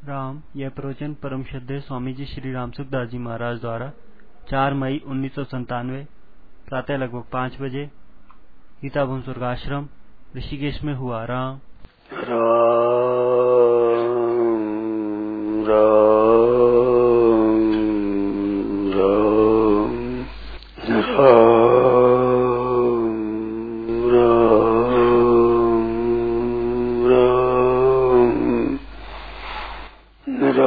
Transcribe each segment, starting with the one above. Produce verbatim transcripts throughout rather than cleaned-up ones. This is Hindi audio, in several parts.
राम यह प्रवचन परम श्रद्धेय स्वामी जी श्री राम सुखदास जी महाराज द्वारा चार मई उन्नीस सौ संतानवे प्रातः लगभग पाँच बजे गीताभूम स्वर्गाश्रम ऋषिकेश में हुआ। राम राम राम राम राम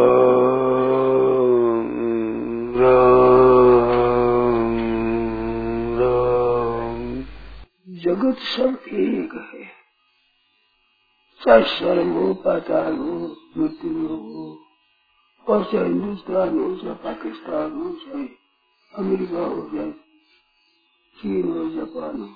राम। जगत सब एक है, चाहे स्वर्ग हो, पाताल हो, मृत्यु हो, और चाहे हिंदुस्तान हो, चाहे पाकिस्तान हो, चाहे अमेरिका हो, चाहे चीन हो, जापान हो,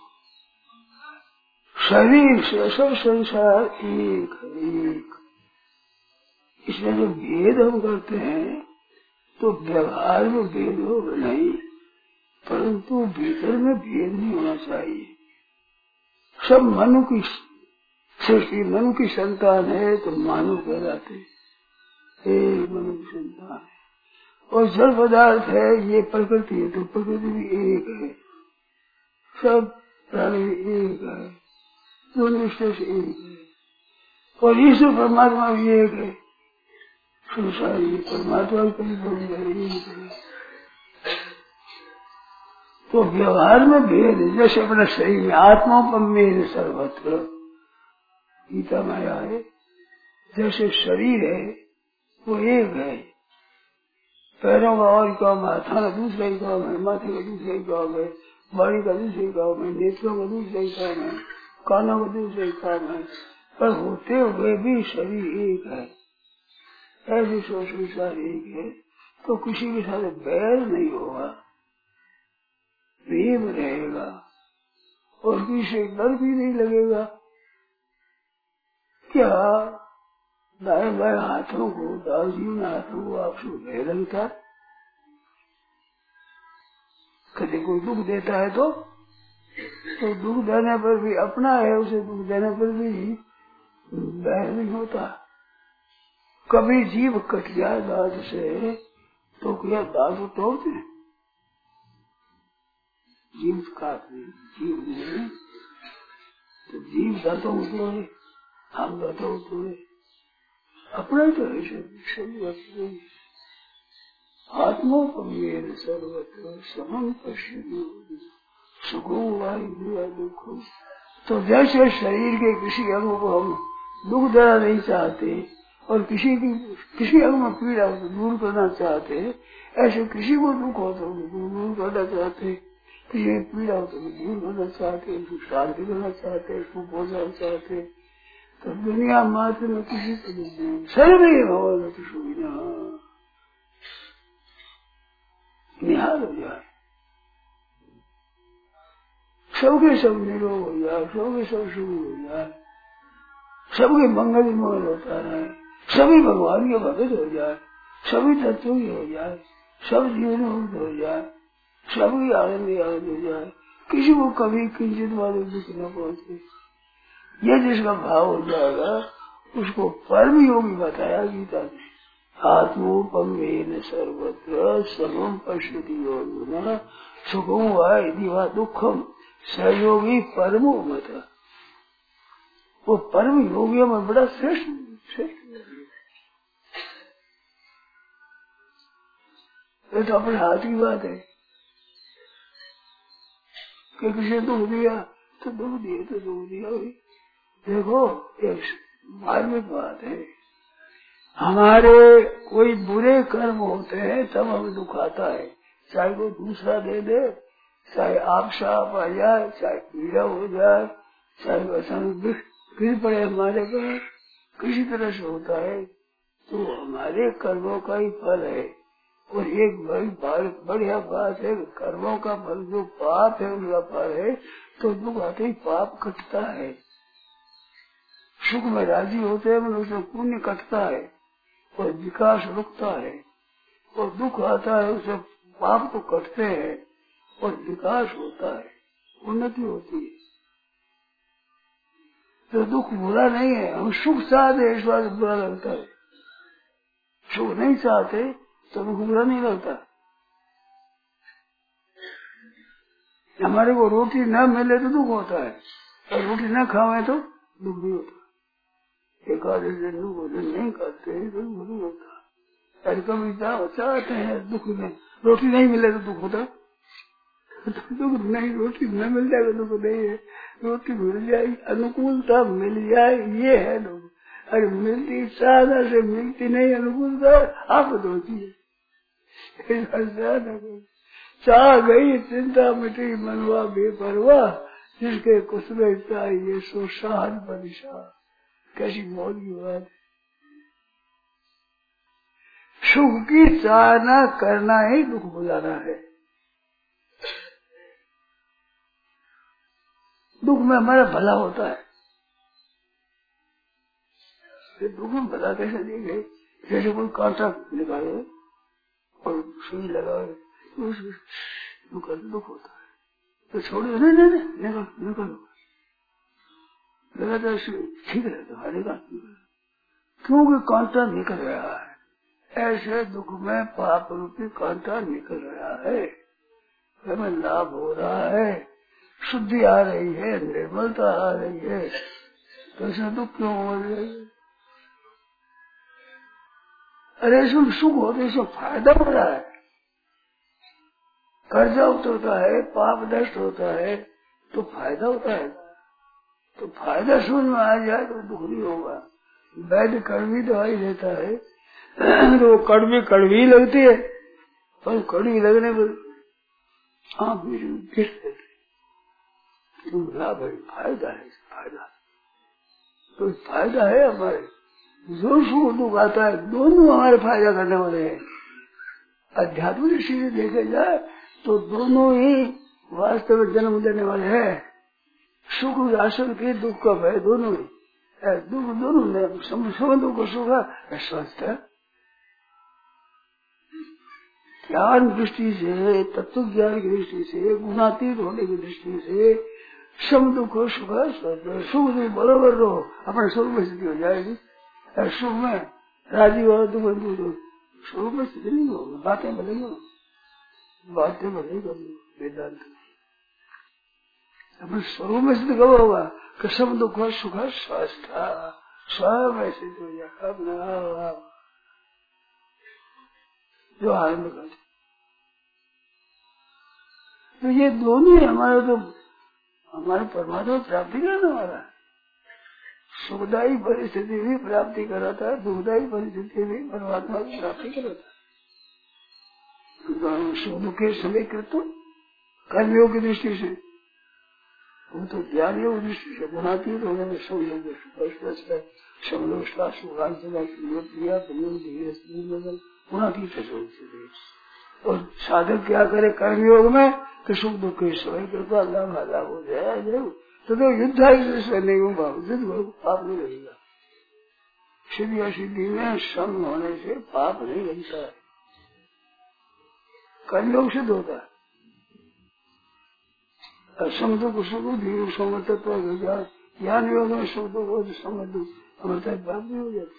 शरीर से सब संसार एक है, एक। इसमें जो भेद हम करते हैं तो व्यवहार में भेद हो नहीं, परंतु भीतर में भेद नहीं होना चाहिए। सब मनु की सृष्टि, मनु की संतान है तो मानव कहलाते, एक मनु की संतान है। और जड़ पदार्थ है, ये प्रकृति है तो प्रकृति भी एक है, सब प्राणी एक है, दोनों से एक है। और ईश्वर परमात्मा भी एक है, संसार ये परमात्मा भी एक है। तो व्यवहार में भेद है, जैसे अपने शरीर में आत्मोपमेय सर्वत्र गीता माया है, जैसे शरीर है वो एक है, पैरों का और काम है, हाथों का दूसरा ही काम है, माथे का दूसरा ही काम है, बाड़ी का दूसरा ही काम है, नेत्रों का दूसरा ही काम है, कानों का दूसरा ही काम है, पर होते हुए भी शरीर एक है। ऐसे सो संसार एक है तो किसी के साथ बैर नहीं होगा, प्रेम रहेगा और किसी से डर भी नहीं लगेगा। क्या दाएं बाएं हाथों को, दावजीवन हाथों को आपसे भय लगता? कभी कोई दुख देता है तो, तो दुख देने पर भी अपना है, उसे दुख देने पर भी बैर नहीं होता। कभी जीव कट जाए दांत से तो क्या दांत तोड़ते हैं? जीव काटते, जीव नहीं तो जीव दांतों को तोड़े, हम दांतों को तोड़े, अपना ही तो है सभी अपने। आत्मोपमेय सर्वत्र समं पश्यति सुखो वा दुखो। तो जैसे शरीर के किसी अंग को हम दुख देना नहीं चाहते और किसी की किसी अंग में पीड़ा को दूर करना चाहते, ऐसे किसी को दुख हो तो दूर करना चाहते, किसी पीड़ा हो तो दूर करना चाहते, उसको शांति करना चाहते, उसको बोझना चाहते। तो दुनिया मात्र में किसी को नहीं, सर्वे भवन्तु सुखिनः, निहाल हो जाए, सबके सब निरोग हो जाए, सबके सब सुख हो जाए, सबके मंगल ही मंगल होता है, सभी भगवान के भगत हो जाए, सभी तत्वों की हो जाए, सब जीवन मुक्त हो जाए, सभी आनंद आनंद हो जाए, किसी को कभी किंचित वाले दुख न पहुंचे। ये जिसका भाव हो जाएगा उसको परम योगी बताया गीता ने। आत्मोपमेन सर्वत्र समं पश्यति योगिनः सुखं वा यदि वा दुखम सहयोगी परमो मत। वो परम योगियों में बड़ा श्रेष्ठ श्रेष्ठ ये तो अपने हाथ की बात है कि किसी दुख दिया तो दुख दिए तो दुख दिया। देखो एक मार्मिक बात है, हमारे कोई बुरे कर्म होते हैं तब हमें दुख आता है, चाहे कोई दूसरा दे दे, चाहे आप साफ आ जाए, चाहे पीड़ा हो जाए, चाहे अचानक गिर पड़े हमारे पर, किसी तरह से होता है तो हमारे कर्मों का ही फल है। और एक बड़ी बढ़िया बात है, कर्मों का फल जो पाप है उनका फल है, तो दुख आते ही पाप कटता है। सुख में राजी होते हैं उसमें पुण्य कटता है और विकास रुकता है, और दुख आता है उससे पाप तो कटते हैं और विकास होता है, उन्नति होती है। तो दुख बुरा नहीं है, हम सुख चाहते हैं, इस बात बुरा लगता है। सुख नहीं चाहते तो दुख बुरा नहीं लगता। हमारे को रोटी न मिले तो दुख होता है, और रोटी न खावे तो दुख नहीं होता। एकादश दिन भोजन नहीं करते तो दुख नहीं होता। अरे कभी चाहते हैं दुख में, रोटी नहीं मिले तो दुख होता। दुख नहीं, रोटी न मिल जाए तो दुख नहीं है। रोटी मिल जाए, अनुकूलता मिल जाए, ये है दुख। अरे मिलती सादा से मिलती नहीं अनुकूलता, आफत होती है। चाह गई चिंता मिटी मनवा बेपरवाह, जिसके कुछ में चाहिए सो शाहन परिशाह। कैसी मौज की बात। सुख की चाहना करना ही दुख बुलाना है। दुख में हमारा भला होता है। दुख में भला कैसे देंगे? जैसे कोई कांटा निकाले और सुई लगाए तो दुख दुख होता है, तो छोड़ो नहीं नहीं नहीं निकल निकलो लगातार ठीक रहता हरेगा, क्योंकि कांटा निकल रहा है। ऐसे दुख में पाप रूपी कांटा निकल रहा है, हमें लाभ हो रहा है, शुद्धि आ रही है, निर्मलता आ रही है, तो ऐसा दुख क्यों हो रही है? अरे इसमें सुख होते इसमें फायदा हो रहा है, कर्जा उतरता है, पाप नष्ट होता है तो फायदा होता है। तो फायदा समझ में आ जाए तो दुख नहीं होगा। वैद्य कड़वी दवाई देता है तो वो कड़वी कड़वी लगती है, पर कड़वी लगने पर आँख में गिर देती। तो लाभ है, फायदा है, फायदा तो फायदा है हमारे। जो सुख दुख आता है दोनों हमारे फायदा करने वाले हैं। अध्यात्म दृष्टि से देखे जाए तो दोनों ही वास्तव में जन्म देने वाले हैं। सुख राशन के दुख का भय दोनों ही, दुख दोनों ने समझ दुख को सुख है स्वस्थ है। ज्ञान दृष्टि से, तत्व ज्ञान की दृष्टि से, गुणातीत होने की दृष्टि से सम दुख को सुख है स्वस्थ है। सुख दुख बराबर रहो, अपने स्वरूप में स्थिति हो जाएगी। सुख में राजी हो, दुख में दुख, स्वरूप में स्थिति नहीं होगी। बातें बदलेंगे, बातें बदलेंगे वेदांत अपने स्वरूप में सिद्ध कब होगा कि सब दुख सुख स्वस्थ स्वयं ऐसे हो जाएगा अपना जो आनंद कर। तो ये दोनों ही हमारे तो हमारे परमात्मा प्राप्ति करने वाला है। सुखदायी परिस्थिति भी प्राप्ति कराता है, दुखदायी परिस्थिति भी परमात्मा की प्राप्ति कराता है। सुख दुख के समय कृत कर्मियों की दृष्टि से वो तो ज्ञान योग दृष्टि से गुणातीत होने में सब लोग सब लोग गुणातीत है। और साधक क्या करे कर्मयोग में कि सुख दुख के समय कृपा लाभ लाभ हो जाए तो तो युद्ध नहीं होगा, युद्ध पाप नहीं लगेगा। सिद्धि असिद्धि में सम होने से पाप नहीं लगता है, कर्मयोग सिद्ध होता है। समझो को सुख धीरे समझतत्व ज्ञान योग में सुख को समझ अमृता प्राप्ति हो जाती।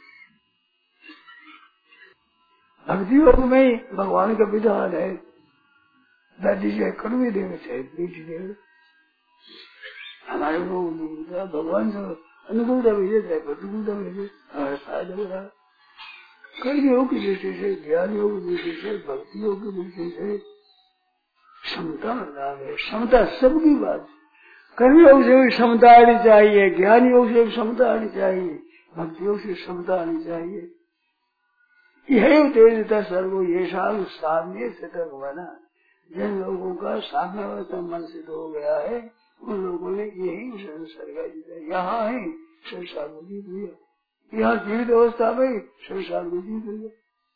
भक्ति योग में ही भगवान का विधान है, दादी चाहे कड़वी देवे चाहे मीठी देवे, हमारे लोग भगवान से अनुकूलता भेजे चाहे प्रतिकूलता भेजे हमारे फायदा हो रहा। कर्म योग की दृष्टि से, ज्ञान योग की दृष्टि से, भक्ति योग की दृष्टि से क्षमता लाभ है। क्षमता सबकी बात, कर्म योग से भी क्षमता आनी चाहिए, ज्ञान योग से भी क्षमता आनी चाहिए, भक्ति योग से क्षमता आनी चाहिए। यही तेजता सर्वो ये साल सामने से तक बना। जिन लोगों का सामने वाला मन सिद्ध हो गया है उन लोगों ने यही संसर्ग यहाँ ही संसार को जीत लिया, यहाँ जीवित अवस्था में संसार को जीत लिया।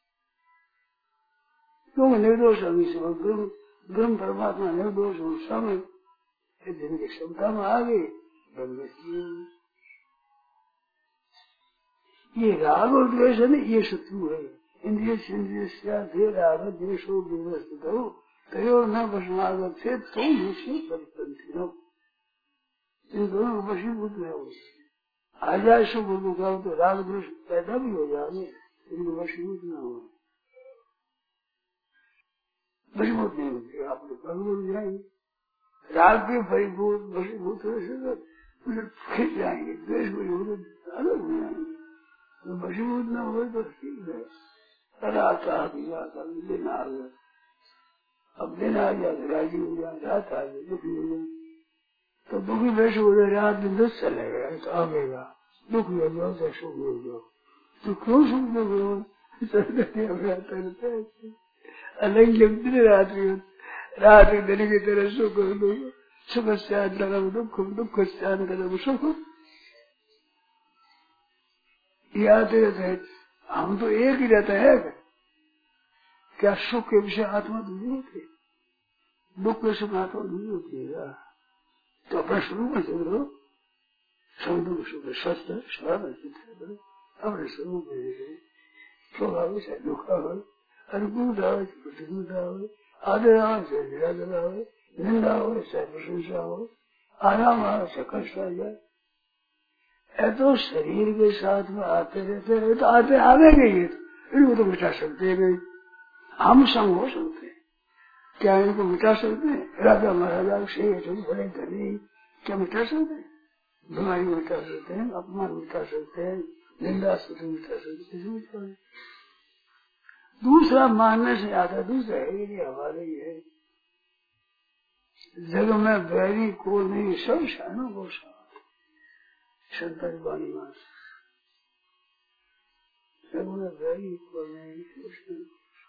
क्यों निर्दोष अभी से ब्रह्म परमात्मा निर्दोष हो समय जिनकी क्षमता में आ गई ब्रह्म। ये राग और द्वेष है ना, ये शत्रु है। इंद्रिय इंद्रिय राग द्वेषो व्यवस्थित हो तयो न वशमागत से तो परिपंथी हो, इन दोनों वशीभूत में हो आ जाए सुख दुख तो राग द्वेष पैदा भी हो जाए, इनको वशीभूत न हो, वशीभूत नहीं होती। आप लोग भगवत जाएंगे, राग के परिभूत वशीभूत हो सके खिंच जाएंगे, द्वेष परिभूत अलग हो जाएंगे। तो वशीभूत न हो तो ठीक है। आता दिन आ गया, अब दिन आ गया राजी हो जाए, रात आ गई दुखी हो जाए, तो दुखी वैसे हो जाए, रात में दुख चले गया तो आगेगा दुखी हो जाओ चाहे सुखी हो जाओ, तो क्यों सुख अलग लगती रात्रि रात्रि दिन की तरह सुख दुख सुख से दुख दुख से सुख याद रहते। हम तो एक ही रहते हैं, क्या सुख के विषय आत्मा तो नहीं होती, दुख के सुख आत्मा नहीं होती है। तो अपने स्वरूप में चलो, सब दुख सुख स्वस्थ है, स्वास्थ्य अपने स्वरूप में सुख आवे चाहे दुख आवे, अनुकूल आवे चाहे प्रतिकूल आवे, आदर आवे चाहे निरादर आवे, निंदा आवे चाहे प्रशंसा हो, आराम आवे चाहे कष्ट आ जाए, ये तो शरीर के साथ में आते रहते हैं। तो आते आवेंगे ये, तो इनको तो मिटा सकते नहीं, हम संग हो सकते हैं, क्या इनको मिटा सकते हैं? राजा महाराजा शेष बड़े धनी क्या मिटा सकते हैं? बीमारी मिटा सकते हैं, अपमान मिटा सकते हैं, निंदा स्तुति मिटा सकते हैं। दूसरा मानने से आता, दूसरा है ये हमारे ही है। जग में वैरी को नहीं, सब शानों को साथ शंकर बानी मास जग में वैरी को नहीं,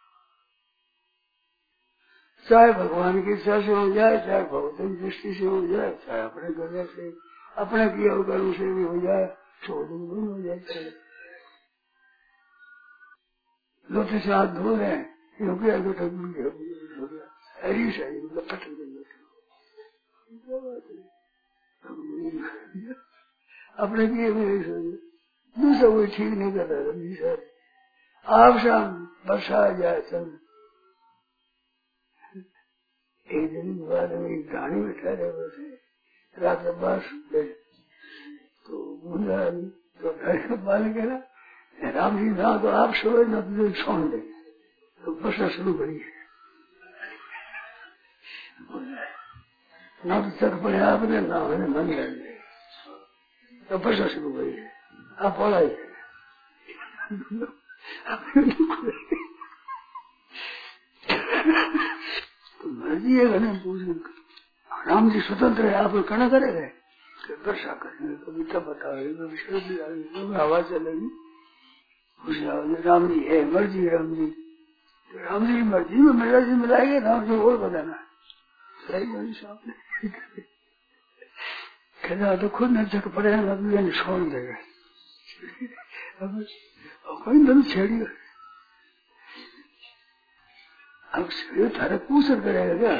चाहे भगवान की इच्छा से हो जाए, चाहे भौतिक दृष्टि से हो जाए, चाहे अपने कर्म से, अपने किए हुए कर्म से भी हो जाए, छोड़ दूर हो जाए। लोटे से हाथ धो रहे हैं, क्योंकि अगर हरी सही लपट अपने किए हुए दूसरा कोई ठीक नहीं कर रहा। आप शाम वर्षा आ जाए, चल एक दिन बाद में गाड़ी में ठहरे हुए थे, रात के बाद तो मुझे तो घर मालिक है ना, राम जी ना तो आप सोए न तो छोड़ दे, तो वर्षा शुरू करी है, ना तो तक पड़े आपने ना मैंने मन कर दिया, तो वर्षा शुरू करी है। आप बोला ही तो मर्जी है घने पूछ, राम जी स्वतंत्र है, आप कहना करेगा वर्षा करेंगे, कभी तब बताओगे, कभी सर्दी आएगी, कभी हवा चलेगी, खुशी आओगे। राम जी है, मर्जी है राम जी, तो राम जी की मर्जी में मेरा जी मिलाएंगे, राम जी और बताना सही मर्जी साहब कहना तो खुद न झक पड़ेगा, न छोड़ देगा, कोई तो छेड़ी अब थारे पूछर करेगा क्या?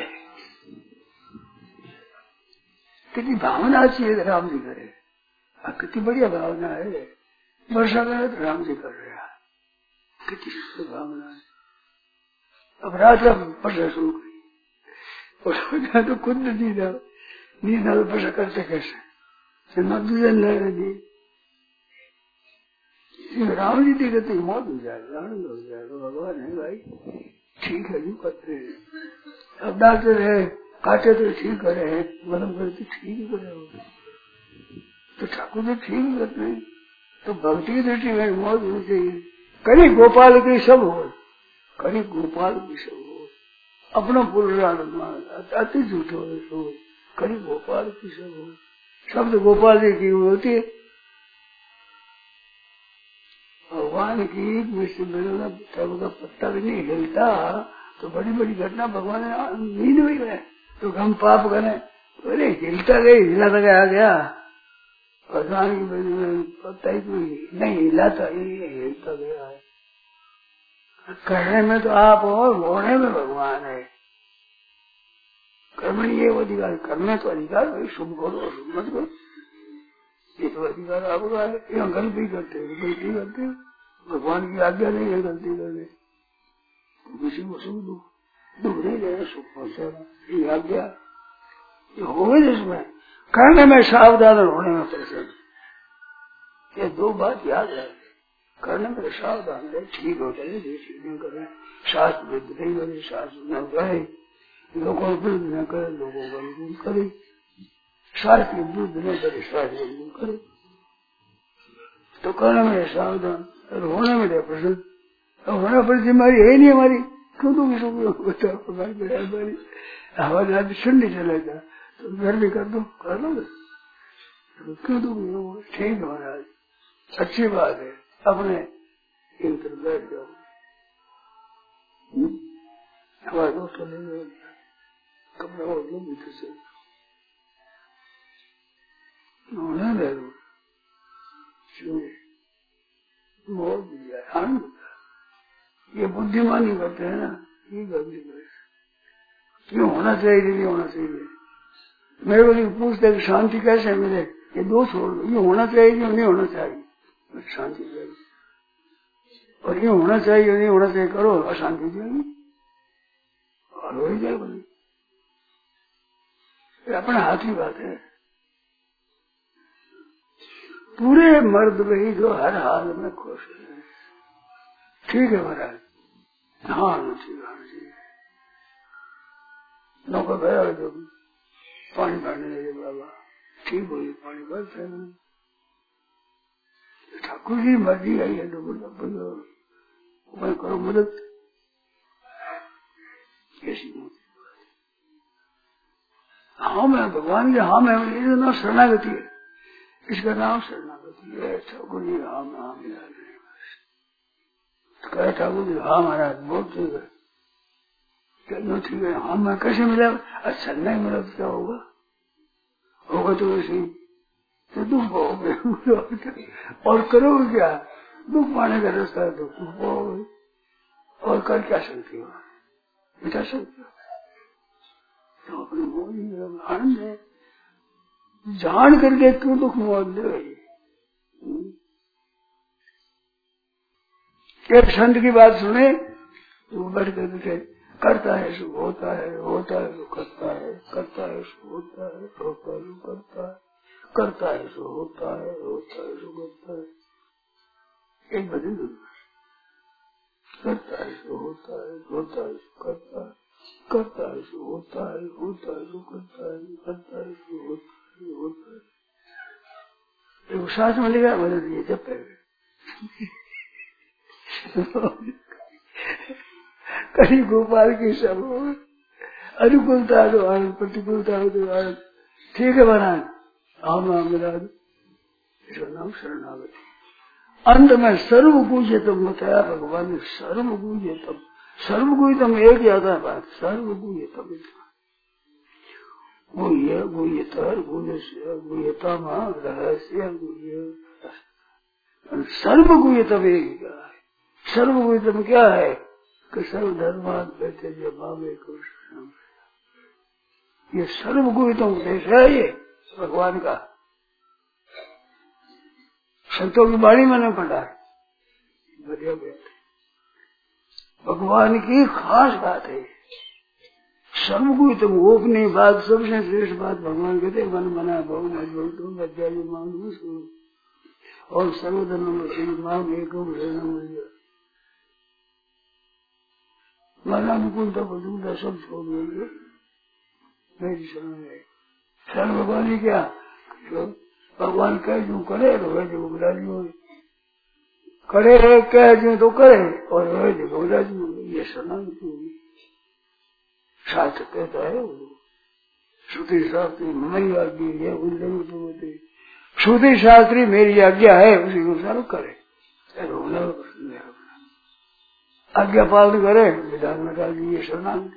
कितनी भावना अच्छी है राम जी करे, कितनी बढ़िया भावना है। वर्षा करे तो राम जी कर रहे हैं, कितनी सुंदर भावना है। अब रात में वर्षा शुरू करी, तो खुद नींद नींद आ वर्षा करते कैसे नदीजन ले रही राम जी की गति मौत हो जाएगा, आनंद हो जाएगा। भगवान है भाई, ठीक है जी करते हैं। अब डॉक्टर है, काटे तो ठीक करे है, मलम करे तो ठीक ही करे, तो ठाकुर तो ठीक ही करते हैं। तो भक्ति की दृष्टि में मौत होनी चाहिए। करी गोपाल की सब हो, करी गोपाल की सब हो, अपना पुनरागमन अति झूठ हो, करी गोपाल की सब हो। शब्द गोपाल जी की होती है, भगवान की का पत्ता भी नहीं हिलता, तो बड़ी बड़ी घटना भगवान ने नींद में है, तो हम पाप करें, अरे हिलता गई हिला तो आ गया, भगवान की पत्ता ही नहीं हिलाता, ये हिलता गया है। करने में तो आप हो, होने में भगवान है। कर्म ये अधिकार, करने तो अधिकार भाई, शुभ करो शुभ मत करो, ये तो अधिकार आपका है। यहाँ गलती करते हो गलती करते हो, भगवान की आज्ञा नहीं है गलती करने, तो किसी को सुख दुख दुख नहीं देना, सुख पहुंचाना, ये आज्ञा ये हो जिसमें करने में सावधान और होने में प्रसन्न, ये दो बात याद रहे। करने में सावधान रहे, ठीक हो करे ठीक नहीं करे, शास्त्र विरुद्ध नहीं करे, शास्त्र न करे, लोगों विरुद्ध न करे, लोगों का विरुद्ध करे, शास्त्र के विरुद्ध न करे, शास्त्र के विरुद्ध करे, तो करने में सावधान और होने में रहे प्रसन्न। अब होना पर जिम्मेदारी है नहीं हमारी, क्यों तुम इसको बताओ हमारी हमारे हाथ सुनने चलेगा तो घर भी कर दो, कर लो तो क्यों तुम ठीक है महाराज, अच्छी बात है, अपने इंटर बैठ जाओ। हमारे दोस्त को ले लो कपड़ा हो लो भीतर से होने दे दो, बहुत दिया आनंद। ये बुद्धिमानी करते हैं ना, ये गलती करे, क्यों होना चाहिए नहीं होना चाहिए। मेरे को पूछते कि शांति कैसे मिले, ये दो छोड़ दो, ये होना चाहिए नहीं होना चाहिए, शांति चाहिए, और ये होना चाहिए नहीं होना चाहिए करो, अशांति जाएगी और हो ही जाए बनी। अपने हाथ की बात है। पूरे मर्द वही जो हर हाल में खुश है, ठीक है महाराज, हाँ ठीक है। नौकर गया जो पानी भरने लगे, बाबा ठीक हो गई, पानी भरते हैं, ठाकुर जी मर्जी आई है तो मैं करो मदद, कैसी हाँ मैं भगवान के हाँ मैं ये नाम शरणागति है, इसका नाम शरणागति है। ठाकुर जी हाँ हाँ मिला कहे, ठाकुर जी हाँ महाराज बहुत ठीक है, क्या ठीक है, हाँ मैं कैसे मिला, अच्छा नहीं मिला तो क्या होगा, होगा तो वैसे ही तो दुख पाओगे और करोगे क्या, दुख पाने का रास्ता है तो दुख पाओगे, और कर क्या सकते हो, मिटा सकते हो। तो अपने मोह आनंद है, जान करके क्यों दुख मोह ले। एक संत की बात सुने तो बैठ कर बैठे, करता है सो होता है, होता है सो करता है, करता है सो होता है, होता है सो करता है, करता है सो होता है, होता है सो करता है। एक भजन करता है सो होता है, होता है सो करता है, करता है सो होता है, होता है सो करता है, करता है सो होता है, होता है। एक सांस में लिखा भजन ये जब है कहीं गोपाल की सब अनुकूलता तो आनंद, प्रतिकूलता हो तो आनंद, ठीक है महाराज आम आम महाराज, इसका नाम शरणागति। अंत में सर्वगुह्यतम बताया भगवान ने, सर्वगुह्यतम, सर्वगुह्यतम एक यादा बात, सर्वगुह्यतम गुह्य गुह्यतर गुह्य गुह्यतम रहस्य गुह्य, सर्वगुह्यतम एक क्या है, सर्वगुह्यतम क्या है कि सर्वधर्मान बैठे जो भावे को, ये सर्वगुह्यतम उपदेश है, ये भगवान का संतों की बाणी मैंने पढ़ा, बढ़िया बात, भगवान की खास बात है सर्वगुह्यतम। वो अपनी बात सबसे श्रेष्ठ बात भगवान कहते मन बना बहु मजबूत अध्याय मांग और सर्वधर्म मांग एक मन अनुकूलता बदूलता सब छोड़ देंगे मेरी शरण है। शरण भगवान ही क्या, भगवान कह जो करे रोए जो गुलाजी हो, करे है कह जो तो करे और रोए जो गुलाजी हो, ये शरणागति होगी। शास्त्र कहता है श्रुति शास्त्री मेरी आज्ञा है, उल्लेख श्रुति शास्त्री मेरी आज्ञा है, उसी को अनुसार करे, आज्ञा पालन करे, विधान में डाल दिए शरणागति।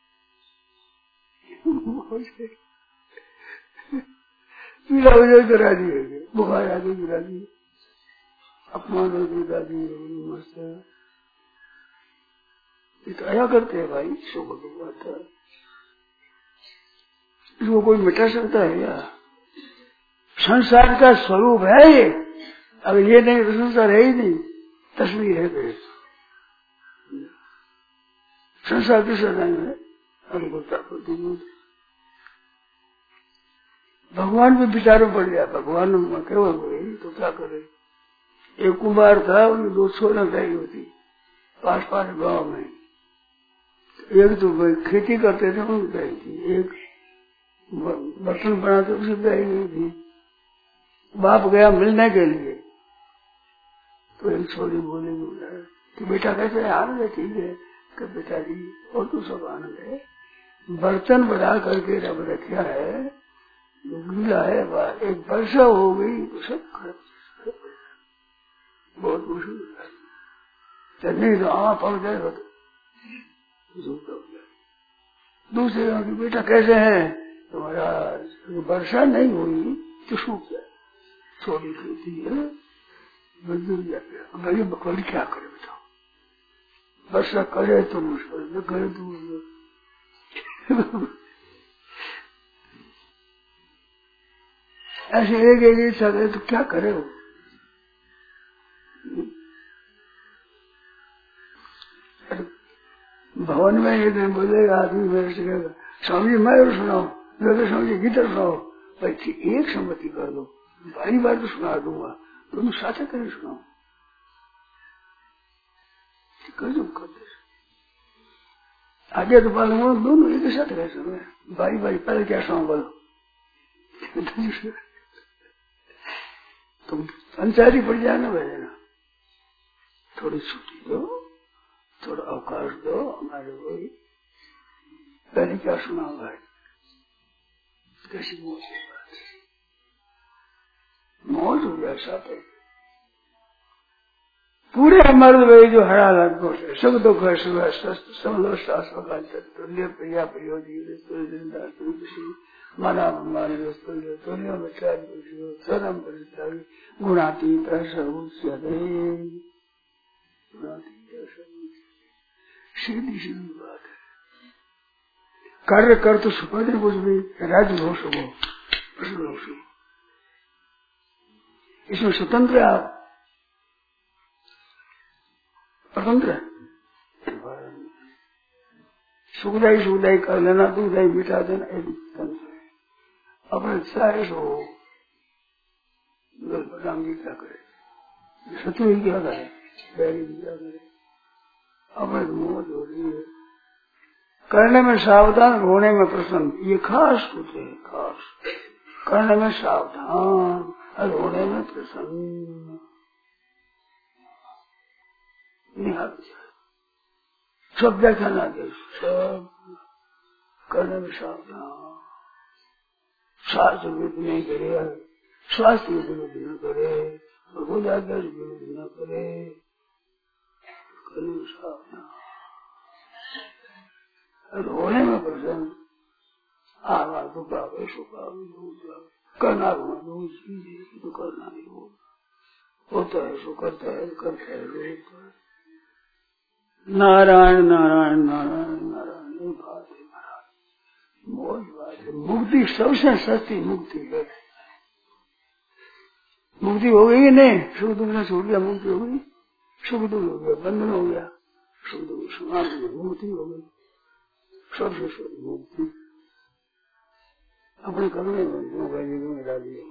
पीड़ा वजह करा दिए, बुखार आदि गिरा दिए, अपमान गिरा दिए, मस्त आया करते हैं भाई, इसको बात है, इसको कोई मिटा सकता है क्या? संसार का स्वरूप है ये, अगर ये नहीं तो संसार है ही नहीं, तस्वीर है फिर संसार किस रंग है, अनुकूलता प्रतिकूलता। भगवान भी विचारों पड़ गया, भगवान केवल हुई तो क्या करे, एक कुमार था, उनकी दो सोलह गाय होती पास पास गांव में। एक तो खेती करते थे उनकी गाय थी, एक बर्तन बनाते उसकी गाय नहीं थी। बाप गया मिलने के लिए तो एक छोरी बोली कि बेटा कैसे आनंद है? ठीक है कि बेटा जी और तो सब आनंद है, बर्तन बना करके रब रखा है, गीला है, एक वर्षा हो गई तो सब खराब, बहुत मुश्किल नहीं तो आवा पड़ जाएगा तो दूसरे गाँव की बेटा कैसे है? तुम्हारा वर्षा नहीं हुई तो सूख जाए, छोटी खेती है, गरीब बकरी क्या करे बताओ? वर्षा करे तो मुश्किल, न करे तो ऐसे एक एक इच्छा करे तो क्या करे वो? भवन में एक दिन बोलेगा आदमी मेरे से कहेगा स्वामी जी मैं और सुनाओ, मैं स्वामी जी गीता सुनाओ, भाई एक सम्मति कर दो, बारी बार तो सुना दूंगा, तुम साथ कर सुनाओ, कर दो कर दो आगे तो पालूंगा, दोनों एक साथ कह समय बारी बारी पहले क्या सुनाओ बोलो तुम पंचायती पड़ जाए ना भाई ना, थोड़ी छुट्टी दो, थोड़ा अवकाश दो हमारे को, पहले क्या सुनाओ भाई? कैसी मौज की बात, मौज हो गया साथ पूरे मर्द वे जो हरा लगो से सब दुख है सुबह स्वस्थ समलो शास्त्र का तुल्य प्रिया प्रियोजी मना मान तुल्य में सदम गुणातीत सीधी सीधी बात है। कार्य कर तो सुपद कुछ भी राज्य हो सको प्रश्न हो सको, इसमें स्वतंत्र आप स्वतंत्र सुखदाई सुखदाई कर लेना, दुखदाई मिटा देना, एक तंत्र है। अपने चाहे सो राम जी क्या करे, शत्रु ही क्या करे, बैरी भी क्या करे, अपने मौज हो रही है, करने में सावधान होने में प्रसन्न, ये खास होते है, खास करने में सावधान और होने में प्रसन्न, सब देखना दे, सब करने में सावधान, स्वास्थ्य विरोध नहीं करे, स्वास्थ्य विरोध न करे, रोजागर विरोध न करे, करने में सावधान और होने में प्रसन्न, आवा दुखावे सुखावे करना दो चीजें तो करना नहीं होगा, होता है सो करता है, करता है रोता है। नारायण नारायण नारायण नारायण, ये बात है महाराज, बहुत बात है। मुक्ति सबसे सस्ती मुक्ति है, मुक्ति हो गई कि नहीं? सुख दुख ने छोड़ दिया, मुक्ति हो गई, सुख दुख हो गया, बंधन हो गया, सुख दुख समाप्त हो गई, मुक्ति हो गई, सबसे सस्ती मुक्ति अपने कमरे में मिला दिए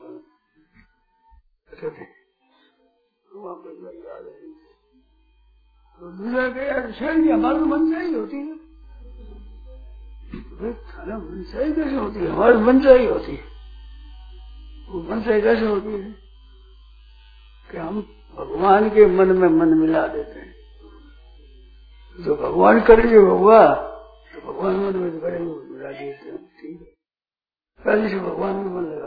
वापस याद है तो दूसरा गया शैली हमारी मनसाई होती है, खाना मनसाई कैसे होती है? हमारी मनसाई होती है, वो मनसाई कैसे होती है कि हम भगवान के मन में मन मिला देते हैं, जो भगवान करेंगे होगा तो भगवान मन में करेंगे मिला देते हैं, ठीक है, पहले से भगवान में मन